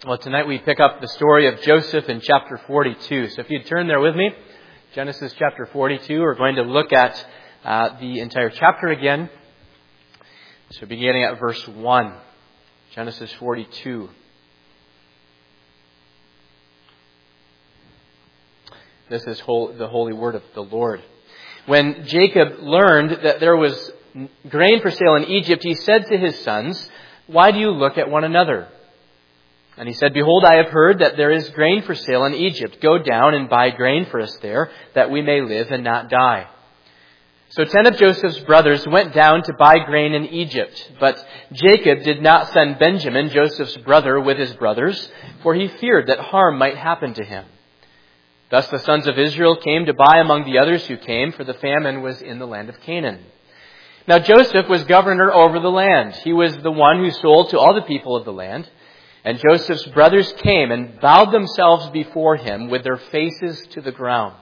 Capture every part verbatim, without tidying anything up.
Well, tonight we pick up the story of Joseph in chapter forty-two. So if you'd turn there with me, Genesis chapter forty-two, we're going to look at uh, the entire chapter again. So beginning at verse one, Genesis forty-two. This is whole, the holy word of the Lord. When Jacob learned that there was grain for sale in Egypt, he said to his sons, "Why do you look at one another?" And he said, "Behold, I have heard that there is grain for sale in Egypt. Go down and buy grain for us there, that we may live and not die." So ten of Joseph's brothers went down to buy grain in Egypt. But Jacob did not send Benjamin, Joseph's brother, with his brothers, for he feared that harm might happen to him. Thus the sons of Israel came to buy among the others who came, for the famine was in the land of Canaan. Now Joseph was governor over the land. He was the one who sold to all the people of the land. And Joseph's brothers came and bowed themselves before him with their faces to the ground.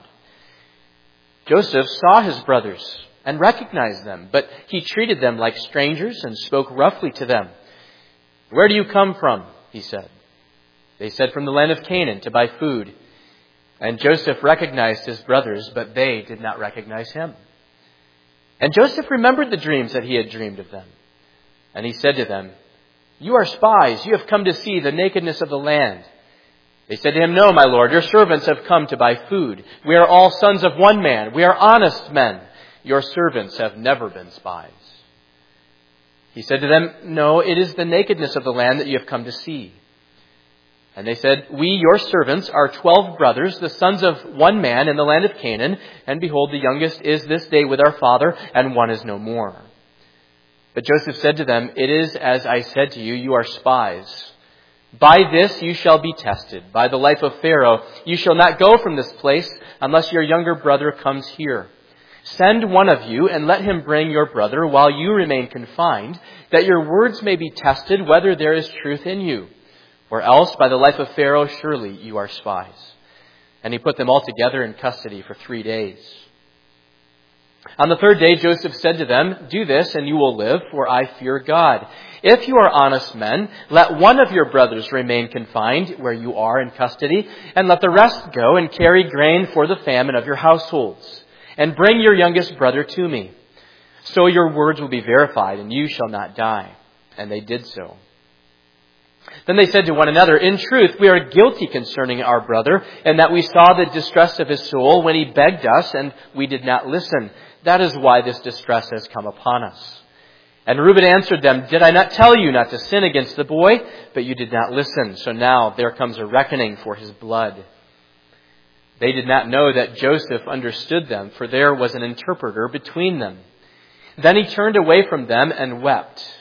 Joseph saw his brothers and recognized them, but he treated them like strangers and spoke roughly to them. "Where do you come from?" he said. They said, "From the land of Canaan to buy food." And Joseph recognized his brothers, but they did not recognize him. And Joseph remembered the dreams that he had dreamed of them. And he said to them, "You are spies. You have come to see the nakedness of the land." They said to him, "No, my lord, your servants have come to buy food. We are all sons of one man. We are honest men. Your servants have never been spies." He said to them, "No, it is the nakedness of the land that you have come to see." And they said, "We, your servants, are twelve brothers, the sons of one man in the land of Canaan. And behold, the youngest is this day with our father, and one is no more." But Joseph said to them, "It is as I said to you, you are spies. By this you shall be tested. By the life of Pharaoh, you shall not go from this place unless your younger brother comes here. Send one of you and let him bring your brother while you remain confined, that your words may be tested whether there is truth in you. Or else, by the life of Pharaoh, surely you are spies." And he put them all together in custody for three days. On the third day, Joseph said to them, "Do this, and you will live, for I fear God. If you are honest men, let one of your brothers remain confined where you are in custody, and let the rest go and carry grain for the famine of your households. And bring your youngest brother to me. So your words will be verified, and you shall not die." And they did so. Then they said to one another, "In truth, we are guilty concerning our brother, and that we saw the distress of his soul when he begged us, and we did not listen. That is why this distress has come upon us." And Reuben answered them, "Did I not tell you not to sin against the boy? But you did not listen. So now there comes a reckoning for his blood." They did not know that Joseph understood them, for there was an interpreter between them. Then he turned away from them and wept.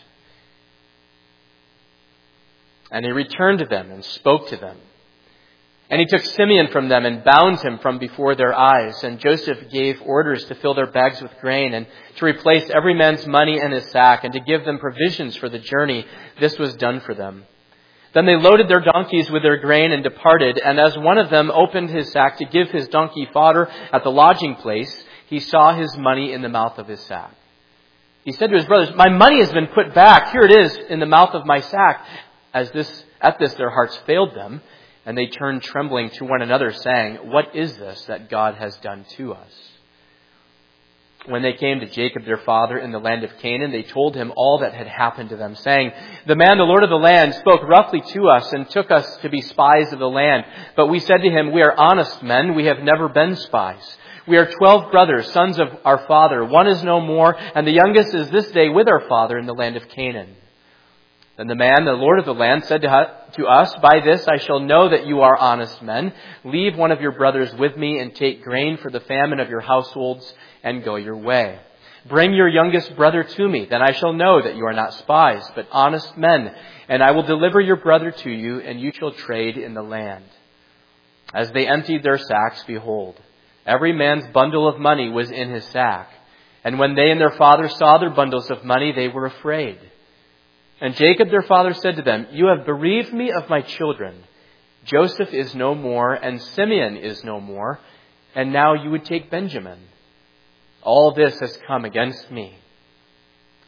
And he returned to them and spoke to them. And he took Simeon from them and bound him from before their eyes. And Joseph gave orders to fill their bags with grain and to replace every man's money in his sack and to give them provisions for the journey. This was done for them. Then they loaded their donkeys with their grain and departed. And as one of them opened his sack to give his donkey fodder at the lodging place, he saw his money in the mouth of his sack. He said to his brothers, "My money has been put back. Here it is in the mouth of my sack." As this, at this their hearts failed them, and they turned trembling to one another, saying, "What is this that God has done to us?" When they came to Jacob their father in the land of Canaan, they told him all that had happened to them, saying, "The man, the Lord of the land, spoke roughly to us and took us to be spies of the land. But we said to him, 'We are honest men. We have never been spies. We are twelve brothers, sons of our father. One is no more, and the youngest is this day with our father in the land of Canaan.' Then the man, the Lord of the land, said to us, 'By this I shall know that you are honest men. Leave one of your brothers with me and take grain for the famine of your households and go your way. Bring your youngest brother to me. Then I shall know that you are not spies, but honest men. And I will deliver your brother to you, and you shall trade in the land.' As they emptied their sacks, behold, every man's bundle of money was in his sack. And when they and their father saw their bundles of money, they were afraid. And Jacob their father said to them, 'You have bereaved me of my children. Joseph is no more, and Simeon is no more, and now you would take Benjamin. All this has come against me.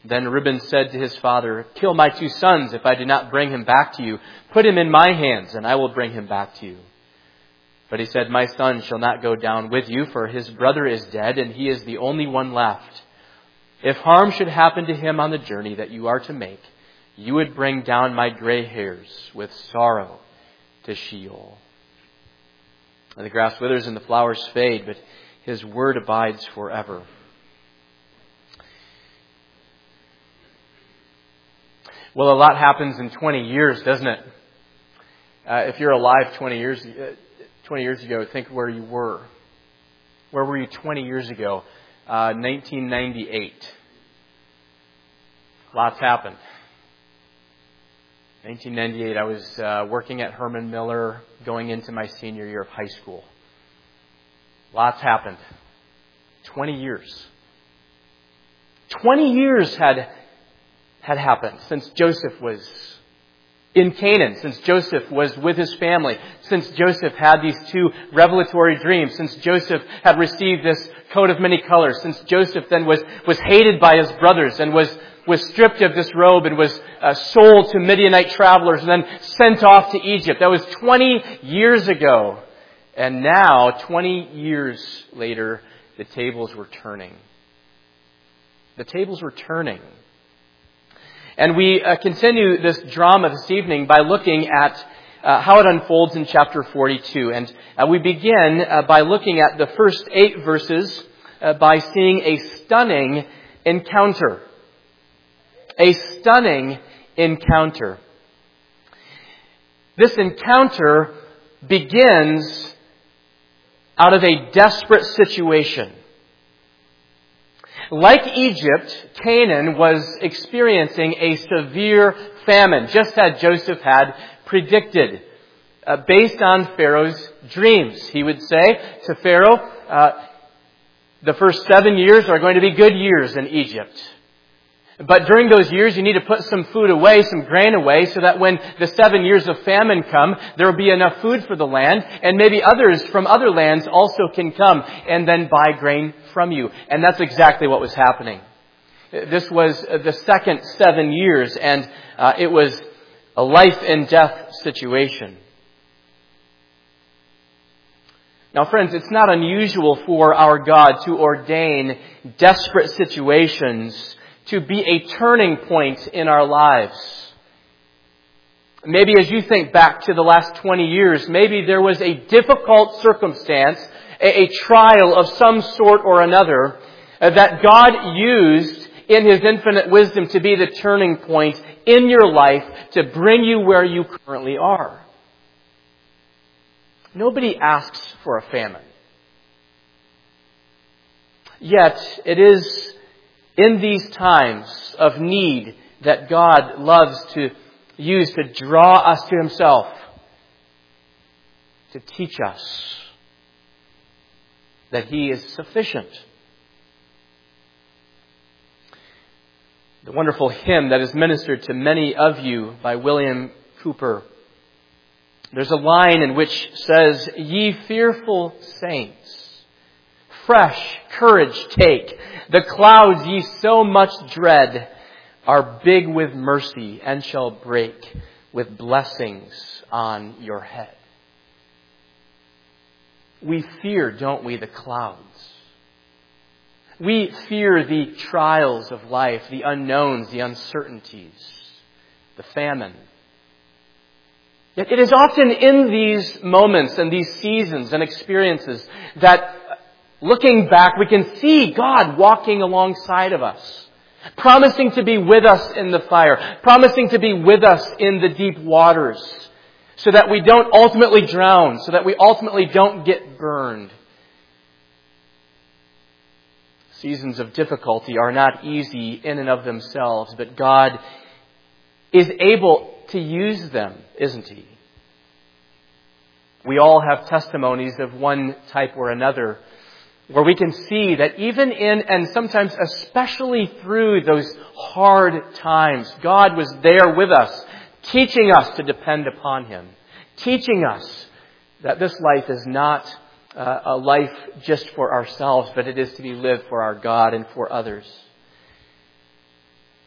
Then Reuben said to his father, "Kill my two sons if I do not bring him back to you. Put him in my hands, and I will bring him back to you." But he said, "My son shall not go down with you, for his brother is dead, and he is the only one left. If harm should happen to him on the journey that you are to make, you would bring down my gray hairs with sorrow to Sheol." And the grass withers and the flowers fade, but his word abides forever. Well, a lot happens in twenty years, doesn't it? Uh, if you're alive twenty years, uh, twenty years ago, think where you were. Where were you twenty years ago? Uh, nineteen ninety-eight. Lots happened. nineteen ninety-eight, I was uh, working at Herman Miller, going into my senior year of high school. Lots happened. twenty years. twenty years had had happened since Joseph was in Canaan, since Joseph was with his family, since Joseph had these two revelatory dreams, since Joseph had received this coat of many colors, since Joseph then was, was hated by his brothers and was, was stripped of this robe and was uh, sold to Midianite travelers and then sent off to Egypt. That was twenty years ago. And now, twenty years later, the tables were turning. The tables were turning. And we uh, continue this drama this evening by looking at uh, how it unfolds in chapter forty-two. And uh, we begin uh, by looking at the first eight verses uh, by seeing a stunning encounter. A stunning encounter. This encounter begins out of a desperate situation. Like Egypt, Canaan was experiencing a severe famine, just as Joseph had predicted, uh, based on Pharaoh's dreams. He would say to Pharaoh, uh, the first seven years are going to be good years in Egypt. But during those years, you need to put some food away, some grain away, so that when the seven years of famine come, there will be enough food for the land, and maybe others from other lands also can come and then buy grain from you. And that's exactly what was happening. This was the second seven years, and uh, it was a life and death situation. Now, friends, it's not unusual for our God to ordain desperate situations to be a turning point in our lives. Maybe as you think back to the last twenty years, maybe there was a difficult circumstance, a, a trial of some sort or another, uh, that God used in His infinite wisdom to be the turning point in your life to bring you where you currently are. Nobody asks for a famine. Yet, it is in these times of need that God loves to use to draw us to Himself, to teach us that He is sufficient. The wonderful hymn that is ministered to many of you by William Cooper, there's a line in which says, "Ye fearful saints, fresh courage take. The clouds ye so much dread are big with mercy and shall break with blessings on your head." We fear, don't we, the clouds? We fear the trials of life, the unknowns, the uncertainties, the famine. Yet it is often in these moments and these seasons and experiences that, looking back, we can see God walking alongside of us, promising to be with us in the fire, promising to be with us in the deep waters, so that we don't ultimately drown, so that we ultimately don't get burned. Seasons of difficulty are not easy in and of themselves, but God is able to use them, isn't He? We all have testimonies of one type or another, where we can see that even in, and sometimes especially through those hard times, God was there with us, teaching us to depend upon Him, teaching us that this life is not uh, a life just for ourselves, but it is to be lived for our God and for others.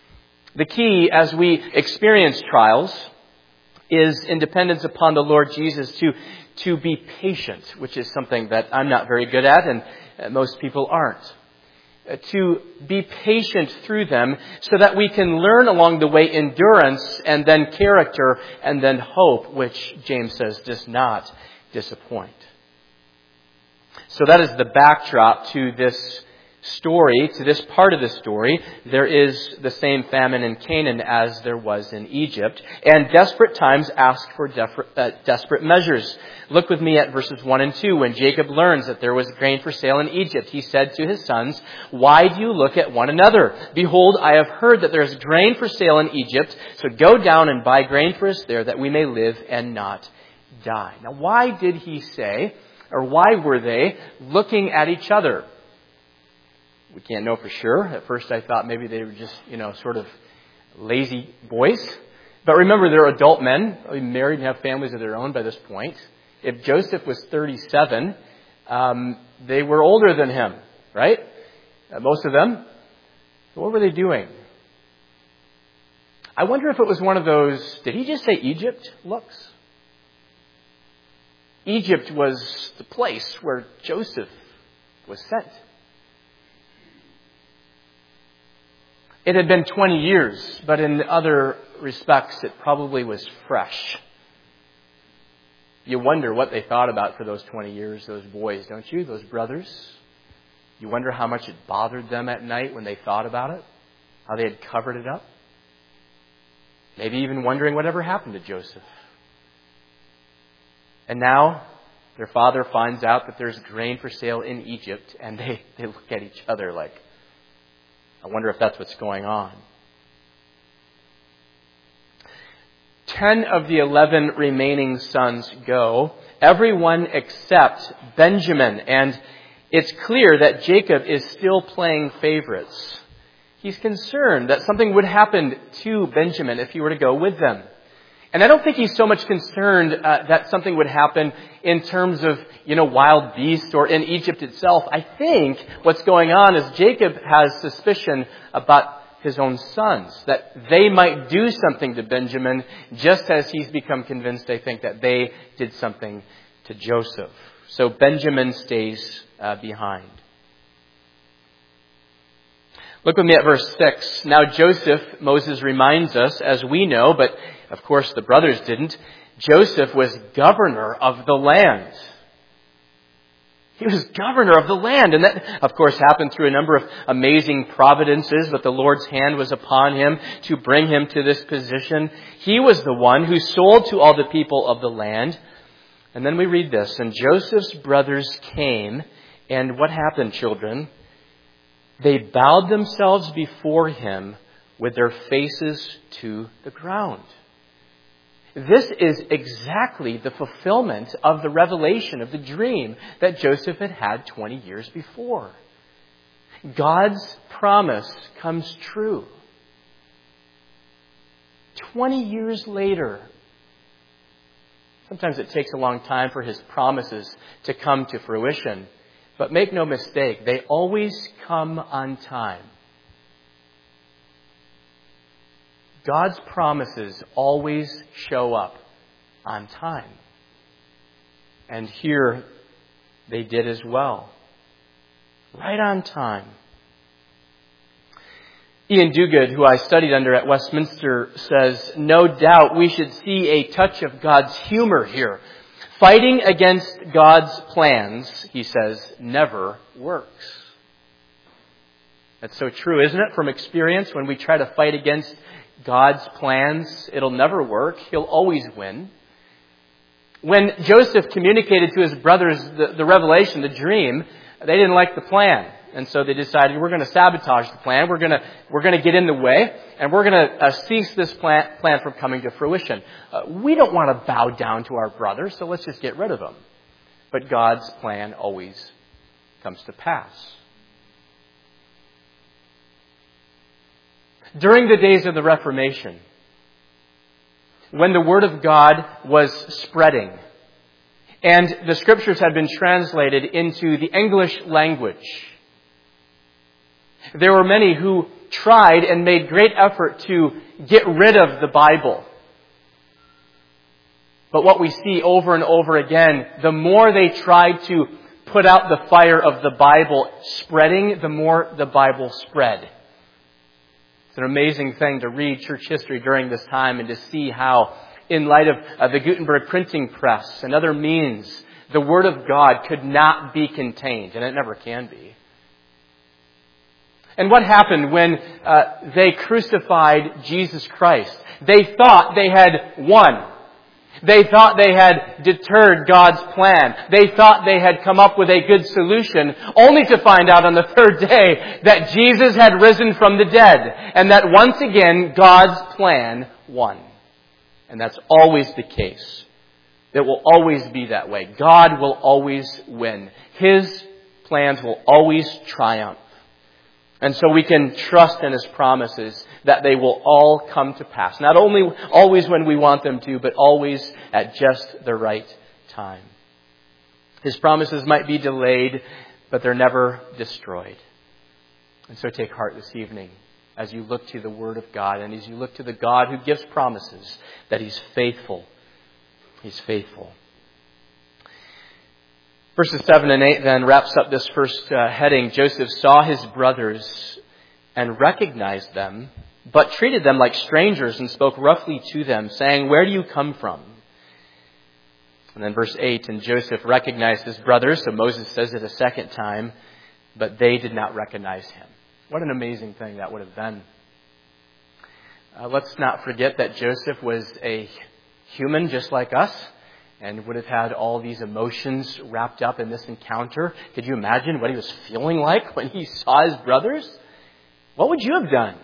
The key as we experience trials is in dependence upon the Lord Jesus to, to be patient, which is something that I'm not very good at and most people aren't. To be patient through them so that we can learn along the way endurance and then character and then hope, which James says does not disappoint. So that is the backdrop to this story, to this part of the story. There is the same famine in Canaan as there was in Egypt, and desperate times ask for def- uh, desperate measures. Look with me at verses one and two. When Jacob learns that there was grain for sale in Egypt, he said to his sons, "Why do you look at one another? Behold, I have heard that there is grain for sale in Egypt, so go down and buy grain for us there, that we may live and not die." Now, why did he say, or why were they looking at each other? We can't know for sure. At first I thought maybe they were just, you know, sort of lazy boys. But remember, they're adult men, married and have families of their own by this point. If Joseph was thirty-seven, um, they were older than him, right? Uh, most of them. What were they doing? I wonder if it was one of those, did he just say Egypt looks? Egypt was the place where Joseph was sent. It had been twenty years, but in other respects, it probably was fresh. You wonder what they thought about for those twenty years, those boys, don't you? Those brothers. You wonder how much it bothered them at night when they thought about it, how they had covered it up. Maybe even wondering whatever happened to Joseph. And now their father finds out that there's grain for sale in Egypt, and they, they look at each other like, I wonder if that's what's going on. Ten of the eleven remaining sons go, everyone except Benjamin. And it's clear that Jacob is still playing favorites. He's concerned that something would happen to Benjamin if he were to go with them. And I don't think he's so much concerned uh, that something would happen in terms of, you know, wild beasts or in Egypt itself. I think what's going on is Jacob has suspicion about his own sons, that they might do something to Benjamin, just as he's become convinced, I think, that they did something to Joseph. So Benjamin stays uh, behind. Look with me at verse six. Now Joseph, Moses reminds us, as we know, but of course the brothers didn't, Joseph was governor of the land. He was governor of the land. And that, of course, happened through a number of amazing providences, but the Lord's hand was upon him to bring him to this position. He was the one who sold to all the people of the land. And then we read this, and Joseph's brothers came, and what happened, children? They bowed themselves before him with their faces to the ground. This is exactly the fulfillment of the revelation of the dream that Joseph had had twenty years before. God's promise comes true. twenty years later. Sometimes it takes a long time for his promises to come to fruition. But make no mistake, they always come on time. God's promises always show up on time. And here they did as well. Right on time. Ian Duguid, who I studied under at Westminster, says, no doubt we should see a touch of God's humor here. Fighting against God's plans, he says, never works. That's so true, isn't it? From experience, when we try to fight against God's plans, it'll never work. He'll always win. When Joseph communicated to his brothers the, the revelation, the dream, they didn't like the plan. And so they decided, we're going to sabotage the plan. We're going to, we're going to get in the way, and we're going to uh, cease this plan, plan from coming to fruition. Uh, we don't want to bow down to our brother, so let's just get rid of him. But God's plan always comes to pass. During the days of the Reformation, when the Word of God was spreading, and the Scriptures had been translated into the English language, There were many who tried and made great effort to get rid of the Bible. But what we see over and over again, the more they tried to put out the fire of the Bible spreading, the more the Bible spread. It's an amazing thing to read church history during this time and to see how, in light of uh, the Gutenberg printing press and other means, the Word of God could not be contained, and it never can be. And what happened when uh, they crucified Jesus Christ? They thought they had won. They thought they had deterred God's plan. They thought they had come up with a good solution, only to find out on the third day that Jesus had risen from the dead, and that once again God's plan won. And that's always the case. It will always be that way. God will always win. His plans will always triumph. And so we can trust in His promises that they will all come to pass. Not only always when we want them to, but always at just the right time. His promises might be delayed, but they're never destroyed. And so take heart this evening as you look to the Word of God and as you look to the God who gives promises, that He's faithful. He's faithful. Verses seven and eight then wraps up this first uh, heading. Joseph saw his brothers and recognized them, but treated them like strangers and spoke roughly to them, saying, "Where do you come from?" And then verse eight, and Joseph recognized his brothers, so Moses says it a second time, but they did not recognize him. What an amazing thing that would have been. Uh, let's not forget that Joseph was a human just like us, and would have had all these emotions wrapped up in this encounter. Could you imagine what he was feeling like when he saw his brothers? What would you have done?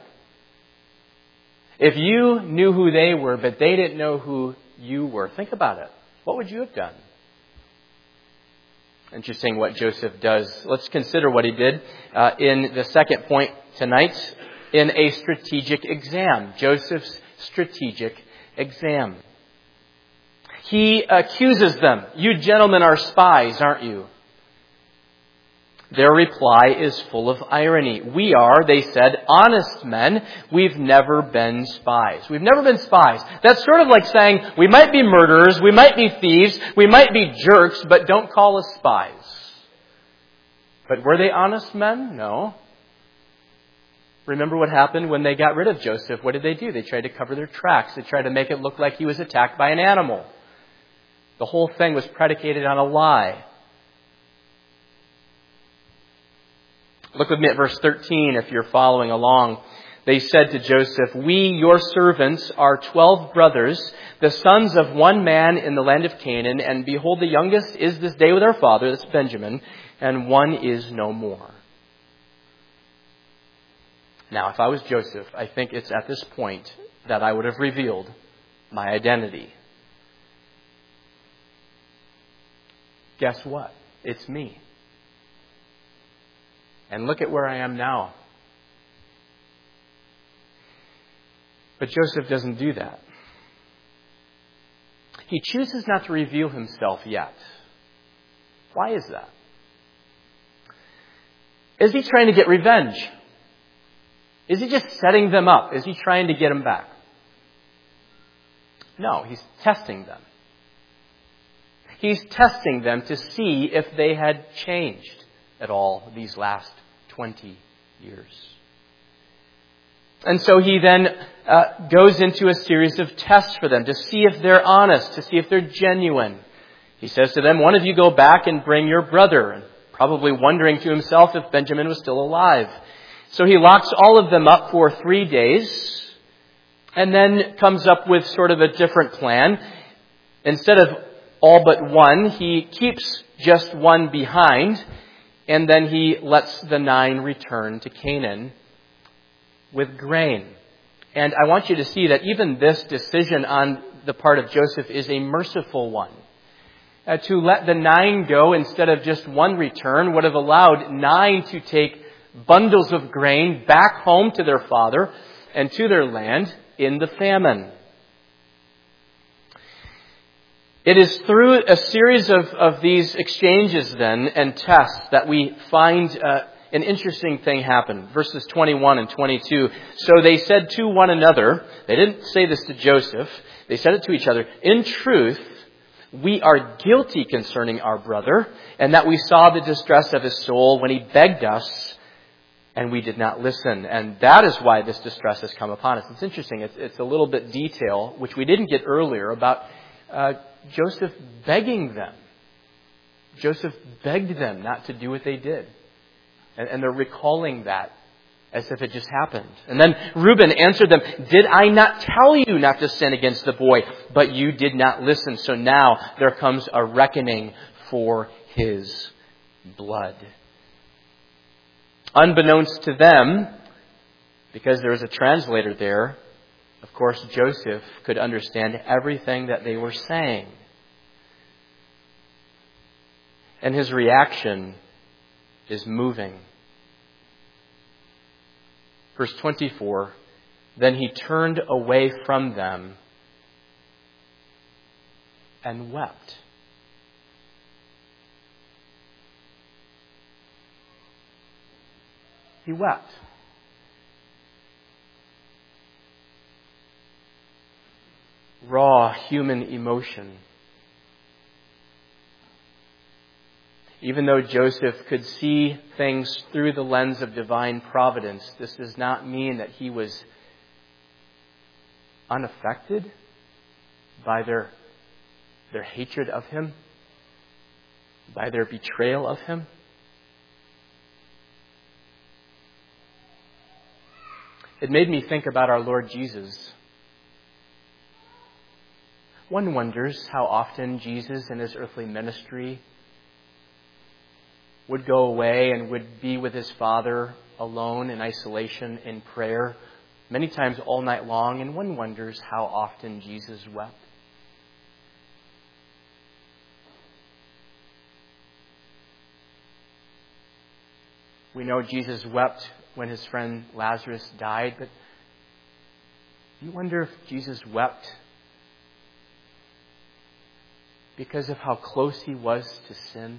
If you knew who they were, but they didn't know who you were, think about it. What would you have done? Interesting what Joseph does. Let's consider what he did uh, in the second point tonight, in a strategic exam. Joseph's strategic exam. He accuses them. "You gentlemen are spies, aren't you?" Their reply is full of irony. "We are," they said, "honest men. We've never been spies." We've never been spies. That's sort of like saying, we might be murderers, we might be thieves, we might be jerks, but don't call us spies. But were they honest men? No. Remember what happened when they got rid of Joseph. What did they do? They tried to cover their tracks. They tried to make it look like he was attacked by an animal. The whole thing was predicated on a lie. Look with me at verse thirteen if you're following along. They said to Joseph, "We, your servants, are twelve brothers, the sons of one man in the land of Canaan, and behold, the youngest is this day with our father," that's Benjamin, "and one is no more." Now, if I was Joseph, I think it's at this point that I would have revealed my identity. Guess what? It's me. And look at where I am now. But Joseph doesn't do that. He chooses not to reveal himself yet. Why is that? Is he trying to get revenge? Is he just setting them up? Is he trying to get them back? No, he's testing them. He's testing them to see if they had changed at all these last twenty years. And so he then uh, goes into a series of tests for them to see if they're honest, to see if they're genuine. He says to them, "One of you go back and bring your brother," and probably wondering to himself if Benjamin was still alive. So he locks all of them up for three days and then comes up with sort of a different plan. Instead of all but one, he keeps just one behind, and then he lets the nine return to Canaan with grain. And I want you to see that even this decision on the part of Joseph is a merciful one. Uh, to let the nine go instead of just one return would have allowed nine to take bundles of grain back home to their father and to their land in the famine. It is through a series of, of these exchanges then and tests that we find uh, an interesting thing happened. Verses twenty-one and twenty-two. So they said to one another, they didn't say this to Joseph, they said it to each other, in truth, we are guilty concerning our brother, and that we saw the distress of his soul when he begged us, and we did not listen. And that is why this distress has come upon us. It's interesting. It's, it's a little bit detail, which we didn't get earlier, about uh, Joseph begging them. Joseph begged them not to do what they did. And, and they're recalling that as if it just happened. And then Reuben answered them, did I not tell you not to sin against the boy? But you did not listen. So now there comes a reckoning for his blood. Unbeknownst to them, because there was a translator there, of course, Joseph could understand everything that they were saying. And his reaction is moving. Verse twenty-four, then he turned away from them and wept. He wept. Raw human emotion. Even though Joseph could see things through the lens of divine providence, this does not mean that he was unaffected by their, their hatred of him, by their betrayal of him. It made me think about our Lord Jesus. One wonders how often Jesus in his earthly ministry would go away and would be with his Father alone in isolation in prayer, many times all night long, and one wonders how often Jesus wept. We know Jesus wept when his friend Lazarus died, but you wonder if Jesus wept because of how close he was to sin?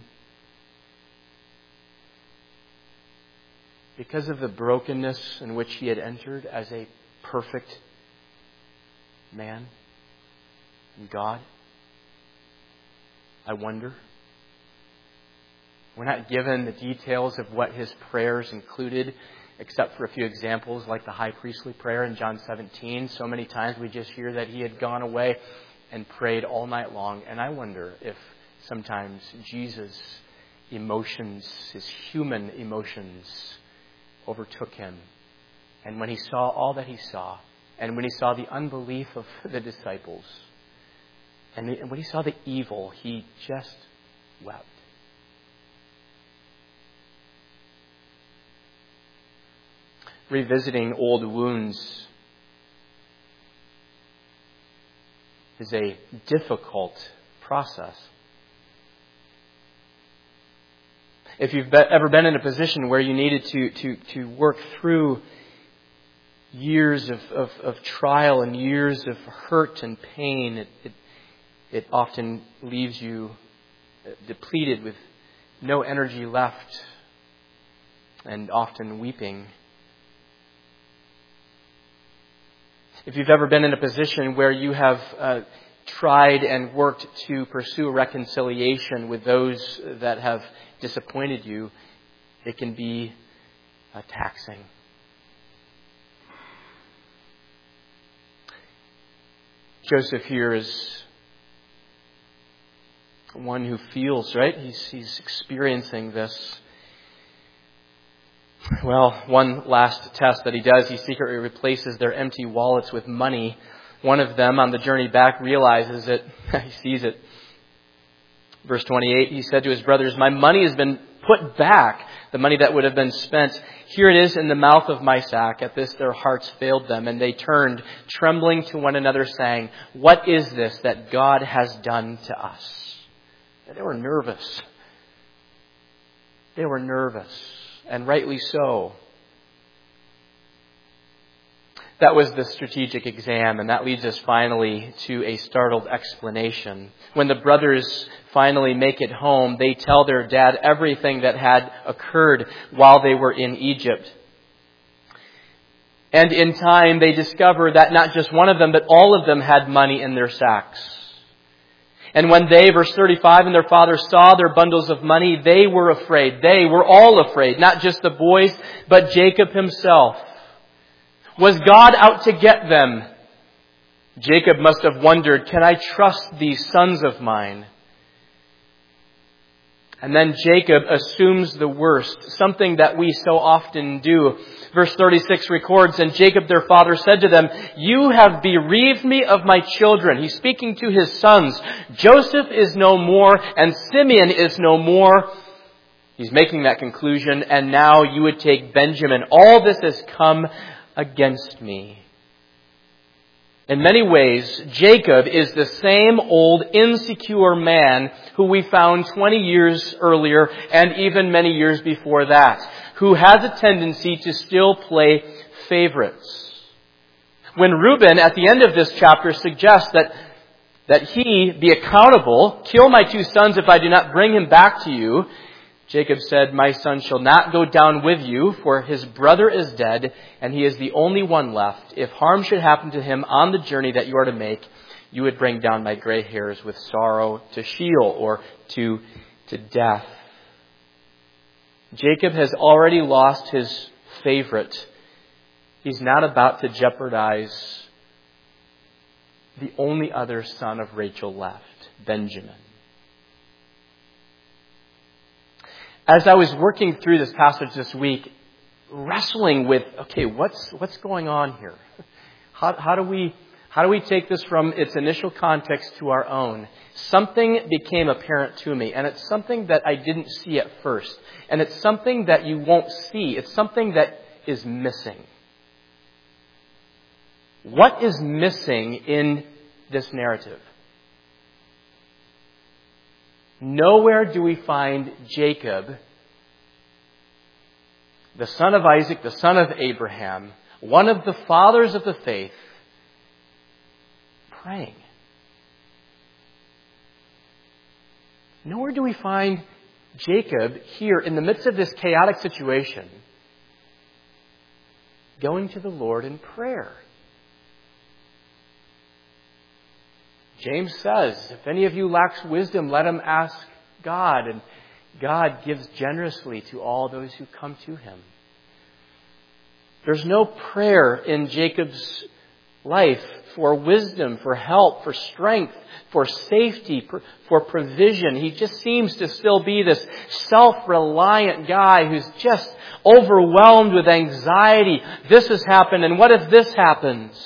Because of the brokenness in which he had entered as a perfect man and God? I wonder. We're not given the details of what his prayers included, except for a few examples like the high priestly prayer in John seventeen. So many times we just hear that he had gone away and prayed all night long. And I wonder if sometimes Jesus' emotions, his human emotions, overtook him. And when he saw all that he saw, and when he saw the unbelief of the disciples, and, the, and when he saw the evil, he just wept. Revisiting old wounds is a difficult process. If you've be, ever been in a position where you needed to, to, to work through years of, of, of trial and years of hurt and pain, it, it, it often leaves you depleted with no energy left and often weeping. If you've ever been in a position where you have uh, tried and worked to pursue reconciliation with those that have disappointed you, it can be uh, taxing. Joseph here is one who feels, right? He's, he's experiencing this. Well, one last test that he does, he secretly replaces their empty wallets with money. One of them on the journey back realizes it. He sees it. Verse twenty-eight, he said to his brothers, my money has been put back, the money that would have been spent. Here it is in the mouth of my sack. At this their hearts failed them, and they turned, trembling to one another, saying, what is this that God has done to us? And they were nervous. They were nervous, and rightly so. That was the strategic exam, and that leads us finally to a startled explanation. When the brothers finally make it home, they tell their dad everything that had occurred while they were in Egypt. And in time, they discover that not just one of them, but all of them had money in their sacks. And when they, verse thirty-five, and their father saw their bundles of money, they were afraid. They were all afraid, not just the boys, but Jacob himself. Was God out to get them? Jacob must have wondered, can I trust these sons of mine? And then Jacob assumes the worst, something that we so often do. Verse thirty-six records, and Jacob their father said to them, you have bereaved me of my children. He's speaking to his sons. Joseph is no more, and Simeon is no more. He's making that conclusion, and now you would take Benjamin. All this has come against me. In many ways, Jacob is the same old insecure man who we found twenty years earlier and even many years before that, who has a tendency to still play favorites. When Reuben, at the end of this chapter, suggests that, that he be accountable, kill my two sons if I do not bring him back to you, Jacob said, my son shall not go down with you, for his brother is dead, and he is the only one left. If harm should happen to him on the journey that you are to make, you would bring down my gray hairs with sorrow to Sheol, or to, to death. Jacob has already lost his favorite. He's not about to jeopardize the only other son of Rachel left, Benjamin. As I was working through this passage this week, wrestling with, okay, what's what's going on here? How, how do we how do we take this from its initial context to our own? Something became apparent to me, and it's something that I didn't see at first. And it's something that you won't see. It's something that is missing. What is missing in this narrative? Nowhere do we find Jacob, the son of Isaac, the son of Abraham, one of the fathers of the faith, praying. Nowhere do we find Jacob here in the midst of this chaotic situation going to the Lord in prayer. James says, if any of you lacks wisdom, let him ask God, and God gives generously to all those who come to him. There's no prayer in Jacob's life for wisdom, for help, for strength, for safety, for provision. He just seems to still be this self-reliant guy who's just overwhelmed with anxiety. This has happened, and what if this happens?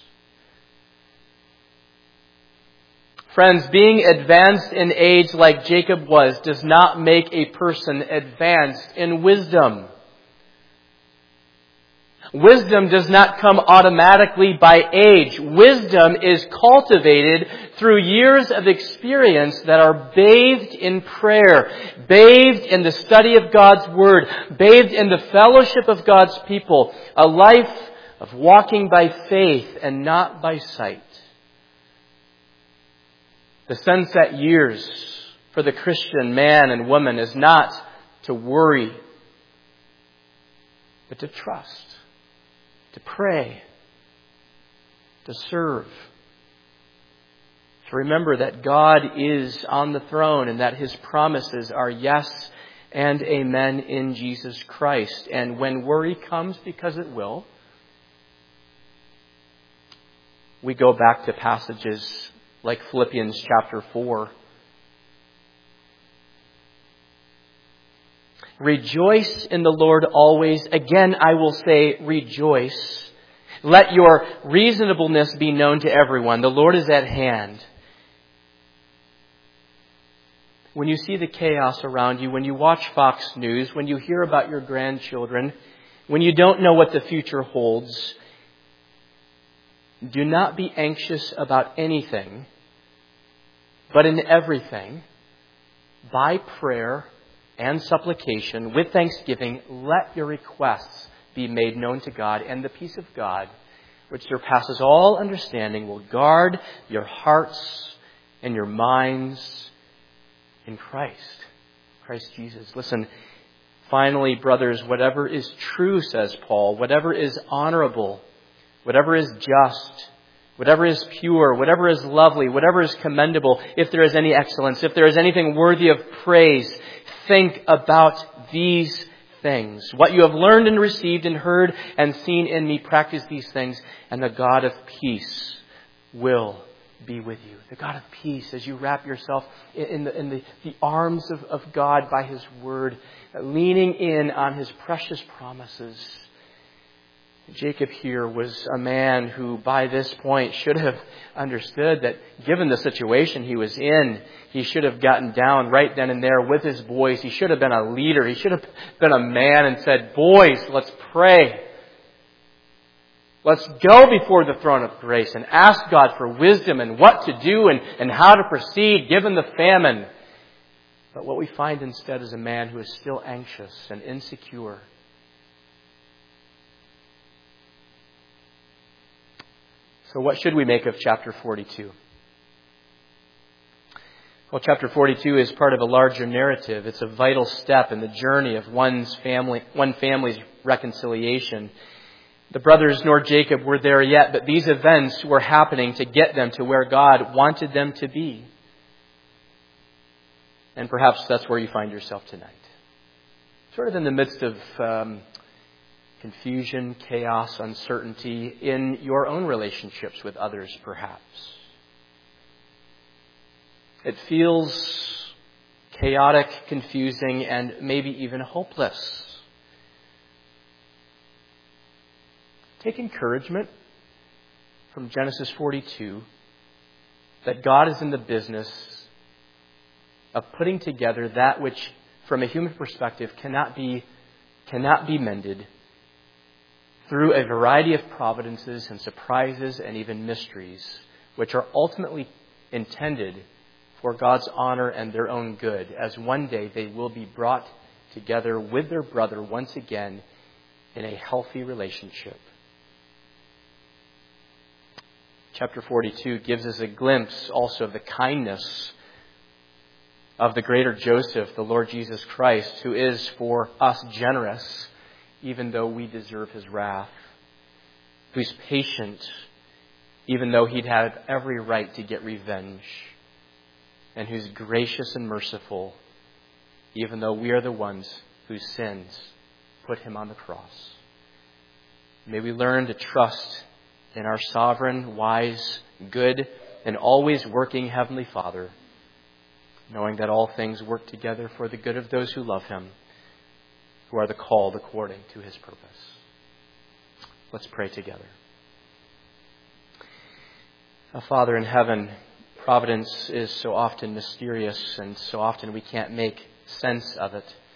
Friends, being advanced in age like Jacob was does not make a person advanced in wisdom. Wisdom does not come automatically by age. Wisdom is cultivated through years of experience that are bathed in prayer, bathed in the study of God's Word, bathed in the fellowship of God's people, a life of walking by faith and not by sight. The sunset years for the Christian man and woman is not to worry, but to trust, to pray, to serve, to remember that God is on the throne and that His promises are yes and amen in Jesus Christ. And when worry comes, because it will, we go back to passages like Philippians chapter four. Rejoice in the Lord always. Again, I will say rejoice. Let your reasonableness be known to everyone. The Lord is at hand. When you see the chaos around you, when you watch Fox News, when you hear about your grandchildren, when you don't know what the future holds, do not be anxious about anything, but in everything, by prayer and supplication, with thanksgiving, let your requests be made known to God, and the peace of God, which surpasses all understanding, will guard your hearts and your minds in Christ, Christ Jesus. Listen, finally, brothers, whatever is true, says Paul, whatever is honorable, whatever is just, whatever is pure, whatever is lovely, whatever is commendable, if there is any excellence, if there is anything worthy of praise, think about these things. What you have learned and received and heard and seen in me, practice these things, and the God of peace will be with you. The God of peace, as you wrap yourself in the, in the, the arms of, of God by His Word, leaning in on His precious promises. Jacob here was a man who by this point should have understood that given the situation he was in, he should have gotten down right then and there with his boys. He should have been a leader. He should have been a man and said, boys, let's pray. Let's go before the throne of grace and ask God for wisdom and what to do and, and how to proceed given the famine. But what we find instead is a man who is still anxious and insecure. So what should we make of chapter forty-two? Well, chapter forty-two is part of a larger narrative. It's a vital step in the journey of one's family, one family's reconciliation. The brothers nor Jacob were there yet, but these events were happening to get them to where God wanted them to be. And perhaps that's where you find yourself tonight. Sort of in the midst of um, confusion, chaos, uncertainty in your own relationships with others, perhaps. It feels chaotic, confusing, and maybe even hopeless. Take encouragement from Genesis forty-two that God is in the business of putting together that which, from a human perspective, cannot be, cannot be mended through a variety of providences and surprises and even mysteries, which are ultimately intended for God's honor and their own good, as one day they will be brought together with their brother once again in a healthy relationship. Chapter forty-two gives us a glimpse also of the kindness of the greater Joseph, the Lord Jesus Christ, who is for us generous, even though we deserve His wrath, who's patient, even though He'd have every right to get revenge, and who's gracious and merciful, even though we are the ones whose sins put Him on the cross. May we learn to trust in our sovereign, wise, good, and always working Heavenly Father, knowing that all things work together for the good of those who love Him, who are the called according to His purpose. Let's pray together. Our Father in heaven, providence is so often mysterious, and so often we can't make sense of it.